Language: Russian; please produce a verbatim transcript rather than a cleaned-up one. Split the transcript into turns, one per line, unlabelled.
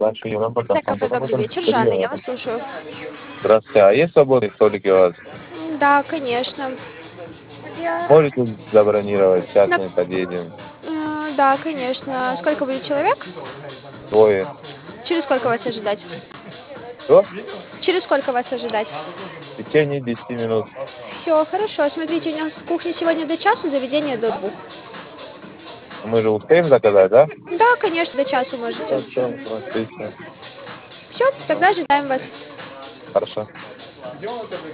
Большие работа,
Это
там
кафе «Добрый
потом
вечер», Жанна, я вас слушаю.
Здравствуйте, а есть свободные столики у вас?
М, Да, конечно.
Можете забронировать, сейчас
На-
мы подъедем.
М, Да, конечно. Сколько будет человек?
Двое.
Через сколько вас ожидать?
Что?
Через сколько вас ожидать?
В течение десяти минут.
Все, хорошо. Смотрите, у нас кухня сегодня до часу, заведение до двух.
Мы же успеем заказать, да?
Да, конечно, до часу можете.
Хорошо, отлично.
Все, тогда ожидаем вас.
Хорошо.